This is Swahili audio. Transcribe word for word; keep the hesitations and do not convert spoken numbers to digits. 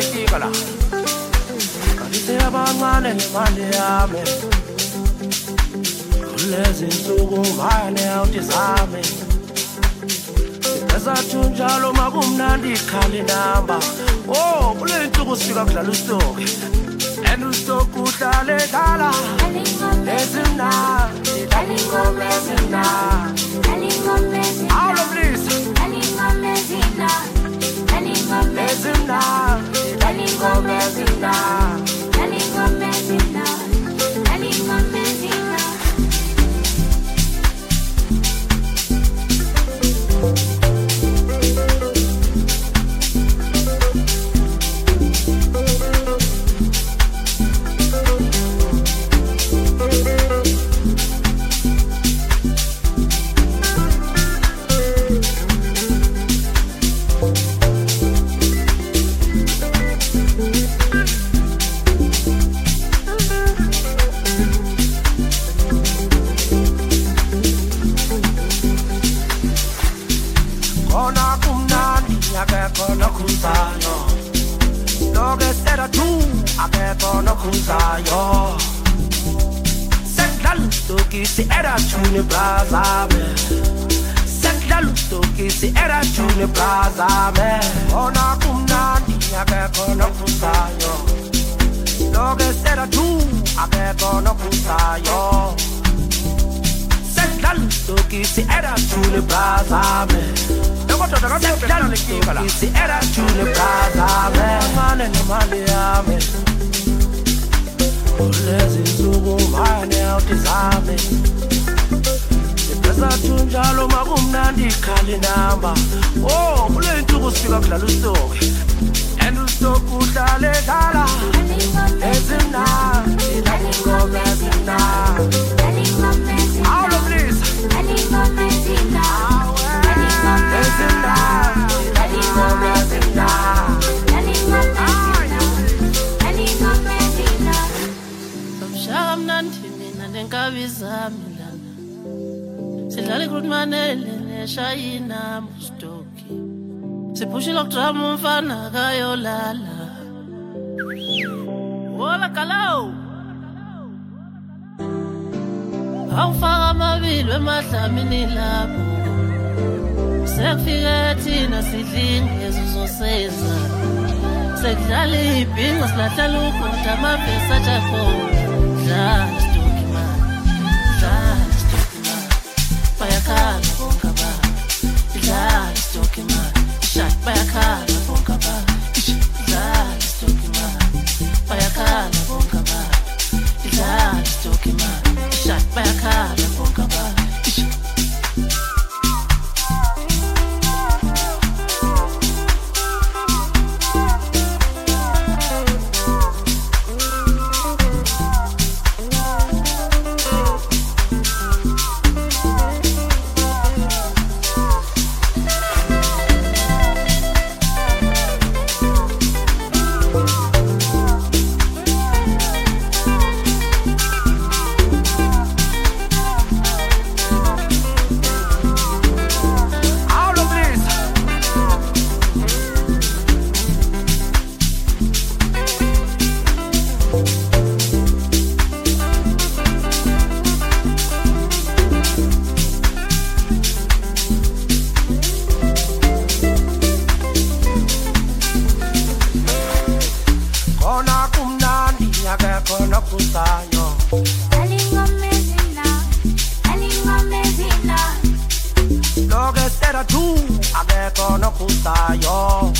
lenkinga la. Kanise abancane nemali yami. Kulezi insuku ngane awutizame. Ezathunjalo makumnandi ikhali namba. Oh, kule insuku sifika kudlala ustoki. And ustoki udlale dala. Ezimna, Alingome zina. Alingome zina. All of this. Alingome zina. Alingome Ezimna, Alingome zina. Alingome zina. Alingome zina. Si era June Plaza me Sekla lustoki si era June Plaza me Ona kumnandi akeko no kusayo Loge sera tu akeko no kusayo Sekla lustoki si era June Plaza me Sekla lustoki si era June Plaza me Mane no mali ame Kulezi insuku ngane awutizame Ezathunjalo makumnandi ikhali namba. Oh, kule insuku sifika kudlala ustoki. And ustoki udlale dala. Ezimna, alingome zina. Alingome zina. All of this. Alingome zina. Ezimna, Alingome zina. Alingome zina. Mshaka mnandi mina nenkabi zami lana. Sidlala ikrutmanele neshayina mustoki. Siphushile ukudrum umfana kayolala. Wola kalau. Awufaka amabili emadlamini lapho. Sekufike thina sidlinga ezizoseza. Sekudlala ibhinqa silahlala ukhoda amabhesa ajakhona. Dlala stoki man. Dlala stoki man. Bayakhala bonke abantu. Dlala stoki man. Shot bayakhala bonke abantu. Dlala stoki man. Bayakhala bonke abantu. Dlala stoki man. Shot bayakhala bonke abantu. Loge sera tu, ageko no kusayo.